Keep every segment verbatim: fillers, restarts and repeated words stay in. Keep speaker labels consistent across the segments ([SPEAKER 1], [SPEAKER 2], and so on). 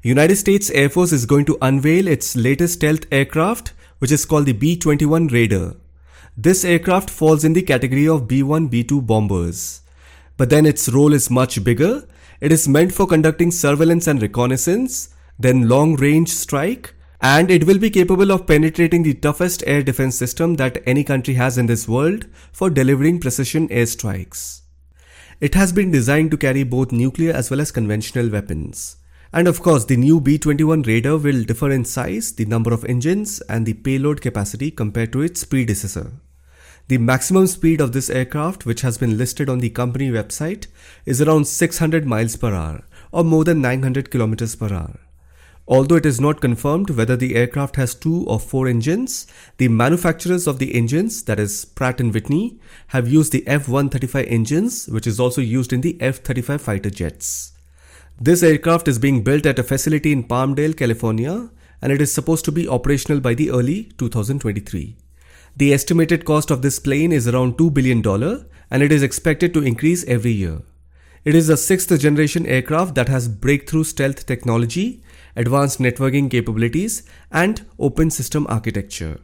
[SPEAKER 1] United States Air Force is going to unveil its latest stealth aircraft, which is called the B twenty-one Raider. This aircraft falls in the category of B one B two bombers. But then its role is much bigger. It is meant for conducting surveillance and reconnaissance, then long-range strike, and it will be capable of penetrating the toughest air defense system that any country has in this world for delivering precision airstrikes. It has been designed to carry both nuclear as well as conventional weapons. And of course, the new B twenty-one Raider will differ in size, the number of engines, and the payload capacity compared to its predecessor. The maximum speed of this aircraft, which has been listed on the company website, is around six hundred miles per hour or more than nine hundred kilometers per hour. Although it is not confirmed whether the aircraft has two or four engines, the manufacturers of the engines, that is Pratt and Whitney, have used the F one thirty-five engines, which is also used in the F thirty-five fighter jets. This aircraft is being built at a facility in Palmdale, California, and it is supposed to be operational by the early two thousand twenty-three. The estimated cost of this plane is around two billion dollars, and it is expected to increase every year. It is a sixth generation aircraft that has breakthrough stealth technology, advanced networking capabilities, and open system architecture.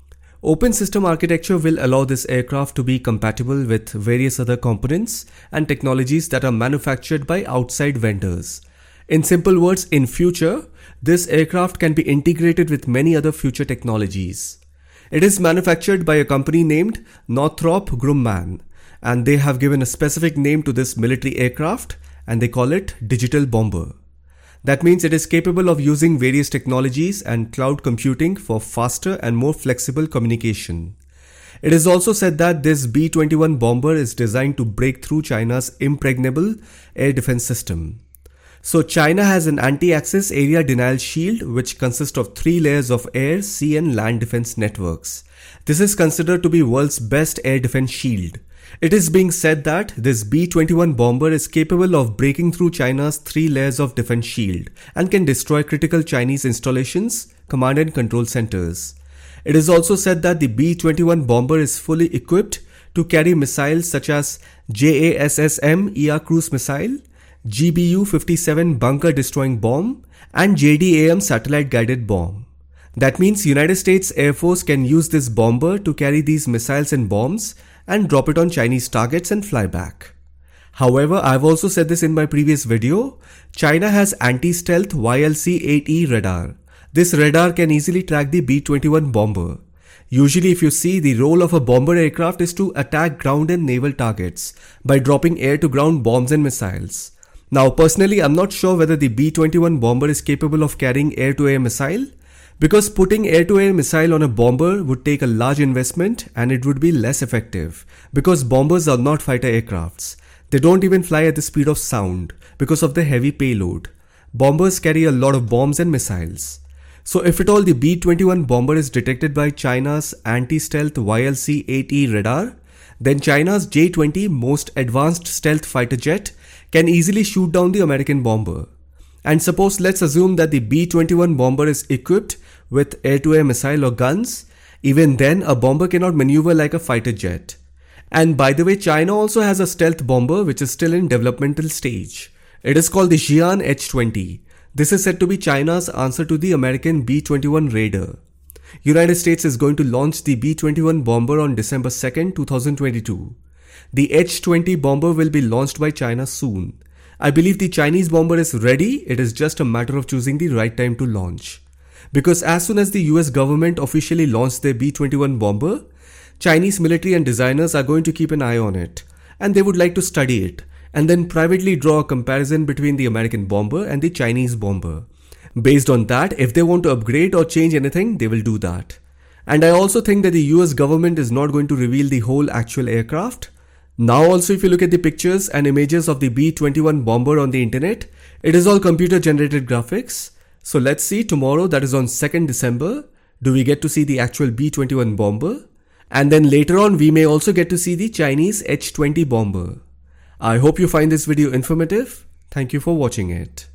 [SPEAKER 1] Open system architecture will allow this aircraft to be compatible with various other components and technologies that are manufactured by outside vendors. In simple words, in future, this aircraft can be integrated with many other future technologies. It is manufactured by a company named Northrop Grumman, and they have given a specific name to this military aircraft, and they call it Digital Bomber. That means it is capable of using various technologies and cloud computing for faster and more flexible communication. It is also said that this B twenty-one bomber is designed to break through China's impregnable air defense system. So China has an anti-access area denial shield which consists of three layers of air, sea and land defense networks. This is considered to be world's best air defense shield. It is being said that this B twenty-one bomber is capable of breaking through China's three layers of defense shield and can destroy critical Chinese installations, command and control centers. It is also said that the B twenty-one bomber is fully equipped to carry missiles such as J A S S M E R cruise missile, G B U fifty-seven bunker destroying bomb, and J D A M satellite guided bomb. That means United States Air Force can use this bomber to carry these missiles and bombs and drop it on Chinese targets and fly back. However, I've also said this in my previous video, China has anti-stealth Y L C eight E radar. This radar can easily track the B twenty-one bomber. Usually if you see, the role of a bomber aircraft is to attack ground and naval targets by dropping air-to-ground bombs and missiles. Now personally, I'm not sure whether the B twenty-one bomber is capable of carrying air-to-air missile, because putting air-to-air missile on a bomber would take a large investment and it would be less effective, because bombers are not fighter aircrafts. They don't even fly at the speed of sound because of the heavy payload. Bombers carry a lot of bombs and missiles. So if at all the B twenty-one bomber is detected by China's anti-stealth Y L C eight E radar, then China's J twenty most advanced stealth fighter jet can easily shoot down the American bomber. And suppose let's assume that the B twenty-one bomber is equipped with air-to-air missile or guns, even then a bomber cannot maneuver like a fighter jet. And by the way, China also has a stealth bomber which is still in developmental stage. It is called the Xi'an H twenty. This is said to be China's answer to the American B twenty-one Raider. United States is going to launch the B twenty-one bomber on December second, two thousand twenty-two. The H twenty bomber will be launched by China soon. I believe the Chinese bomber is ready, it is just a matter of choosing the right time to launch. Because as soon as the U S government officially launched their B twenty-one bomber, Chinese military and designers are going to keep an eye on it, and they would like to study it, and then privately draw a comparison between the American bomber and the Chinese bomber. Based on that, if they want to upgrade or change anything, they will do that. And I also think that the U S government is not going to reveal the whole actual aircraft. Now also, if you look at the pictures and images of the B twenty-one bomber on the internet, it is all computer generated graphics. So let's see tomorrow, that is on second December, do we get to see the actual B twenty-one bomber? And then later on we may also get to see the Chinese H twenty bomber. I hope you find this video informative. Thank you for watching it.